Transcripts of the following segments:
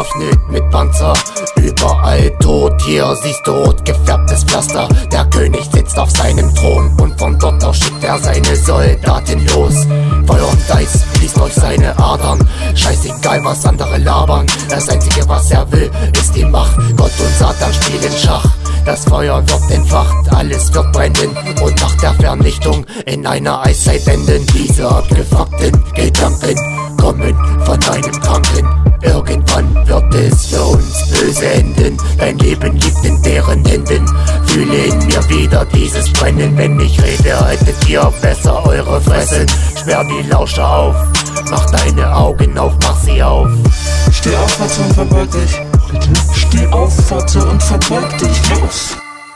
bewaffnet mit Panzer. Überall tot, hier siehst du rot gefärbtes Pflaster. Der König sitzt auf seinem Thron und von dort aus schickt er seine Soldaten los. Feuer und Eis fließt durch seine Adern. Scheißegal was andere labern, das einzige was er will ist die Macht. Gott und Satan spielen Schach. Das Feuer wird entfacht, alles wird brennen und nach der Vernichtung in einer Eiszeit enden. Diese abgefuckten Gedanken kommen von einem Kranken. Irgendwann wird es für uns böse enden. Dein Leben liegt in deren Händen. Fühle in mir wieder dieses Brennen. Wenn ich rede, haltet ihr besser eure Fressen. Sperr die Lauscher auf, mach deine Augen auf, mach sie auf. Steh auf, warte und verbeug dich. Steh auf, warte und verbeug dich. Los!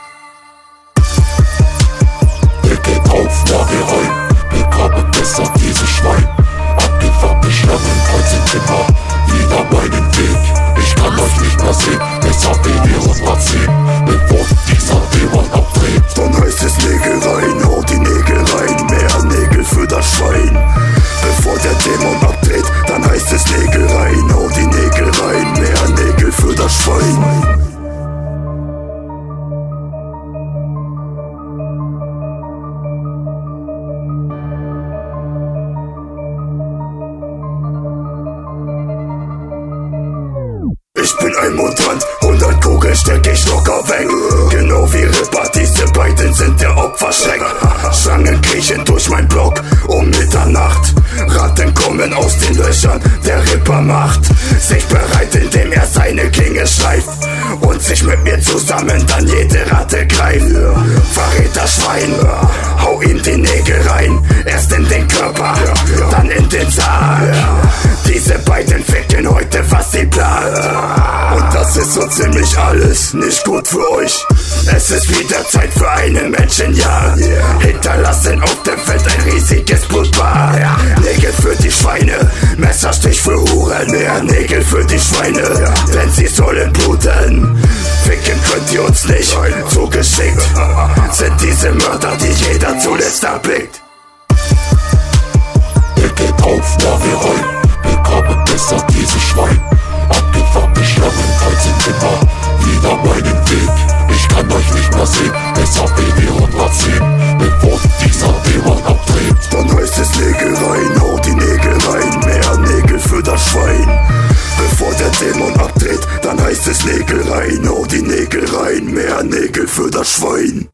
Wir gehen auf, Nagel rein. Begrabe besser dieses Schwein. Abgefuckte Schlangen kreuzen immer wieder meinen Weg. Ich kann euch nicht mehr sehen, deshalb will wir uns mal sehen, bevor dieser Dämon abdreht. Dann heißt es Nägel rein, hau die Nägel rein, mehr Nägel für das Schwein. Bevor der Dämon abdreht, dann heißt es Nägel rein, hau die Nägel rein, mehr Nägel für das Schwein. Ich bin ein Mutant, 100 Kugeln steck ich locker weg. Genau wie Ripper, diese beiden sind der Opferschreck. Schlangen kriechen durch mein Block um Mitternacht. Ratten kommen aus den Löchern, der Ripper macht sich bereit, indem er seine Klinge schleift und sich mit mir zusammen dann jede Ratte greift. Verräter Schwein, hau ihm die Nägel rein. Erst in den Körper, dann in den Sarg. Diese beiden ficken heute, was sie planen. Und das ist so ziemlich alles nicht gut für euch. Es ist wieder Zeit für eine Menschenjagd. Hinterlassen auf dem Feld ein riesiges Blutbad. Nägel für die Schweine, Messerstich für Huren. Mehr Nägel für die Schweine, denn sie sollen bluten. Ficken könnt ihr uns nicht, zugeschickt sind diese Mörder, die jeder zuletzt erblickt. Wir gehen auf, Nagel rein. Begrabe besser dieses Schwein. Abgefuckte Schlangen kreuzen immer wieder meinen Weg. Ich kann euch nicht mehr sehen, deshalb will wir uns mal sehen, bevor dieser Dämon abdreht. Dann heißt es Nägel rein, hau die Nägel rein, mehr Nägel für das Schwein. Bevor der Dämon abdreht, dann heißt es Nägel rein, hau die Nägel rein, mehr Nägel für das Schwein.